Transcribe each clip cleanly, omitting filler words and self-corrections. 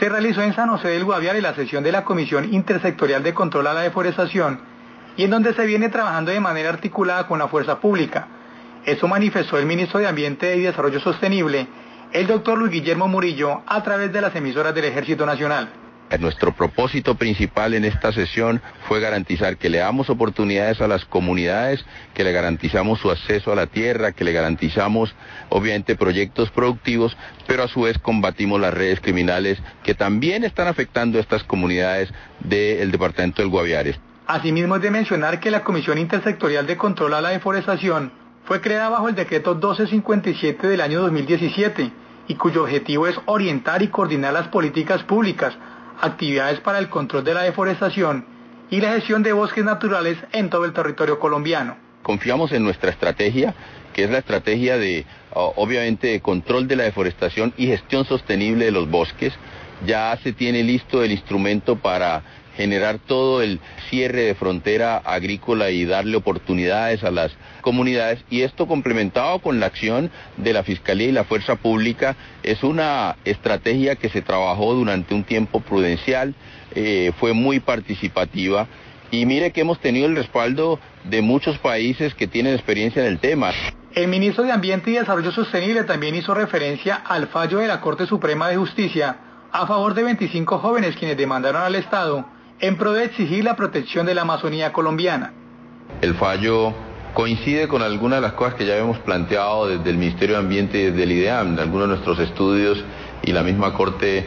Se realizó en San José del Guaviare la sesión de la Comisión Intersectorial de Control a la Deforestación y en donde se viene trabajando de manera articulada con la fuerza pública. Eso manifestó el ministro de Ambiente y Desarrollo Sostenible, el doctor Luis Guillermo Murillo, a través de las emisoras del Ejército Nacional. Nuestro propósito principal en esta sesión fue garantizar que le damos oportunidades a las comunidades, que le garantizamos su acceso a la tierra, que le garantizamos obviamente proyectos productivos, pero a su vez combatimos las redes criminales que también están afectando a estas comunidades del departamento del Guaviare. Asimismo es de mencionar que la Comisión Intersectorial de Control a la Deforestación fue creada bajo el decreto 1257 del año 2017 y cuyo objetivo es orientar y coordinar las políticas públicas, actividades para el control de la deforestación y la gestión de bosques naturales en todo el territorio colombiano. Confiamos en nuestra estrategia, que es la estrategia de, obviamente, de control de la deforestación y gestión sostenible de los bosques. Ya se tiene listo el instrumento para generar todo el cierre de frontera agrícola y darle oportunidades a las comunidades, y esto complementado con la acción de la Fiscalía y la Fuerza Pública es una estrategia que se trabajó durante un tiempo prudencial, fue muy participativa y mire que hemos tenido el respaldo de muchos países que tienen experiencia en el tema. El ministro de Ambiente y Desarrollo Sostenible también hizo referencia al fallo de la Corte Suprema de Justicia a favor de 25 jóvenes quienes demandaron al Estado en pro de exigir la protección de la Amazonía colombiana. El fallo coincide con algunas de las cosas que ya habíamos planteado desde el Ministerio de Ambiente y desde el IDEAM, de algunos de nuestros estudios, y la misma Corte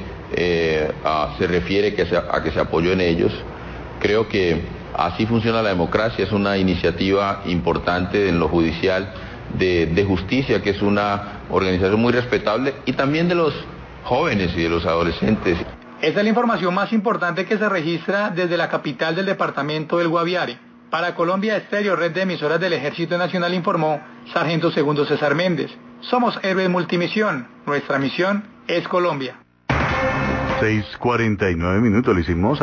se refiere a que se apoyó en ellos. Creo que así funciona la democracia, es una iniciativa importante en lo judicial de justicia, que es una organización muy respetable, y también de los jóvenes y de los adolescentes. Esta es la información más importante que se registra desde la capital del departamento del Guaviare. Para Colombia Estéreo, red de emisoras del Ejército Nacional, informó Sargento Segundo César Méndez. Somos Héroes Multimisión. Nuestra misión es Colombia. 6:49, le hicimos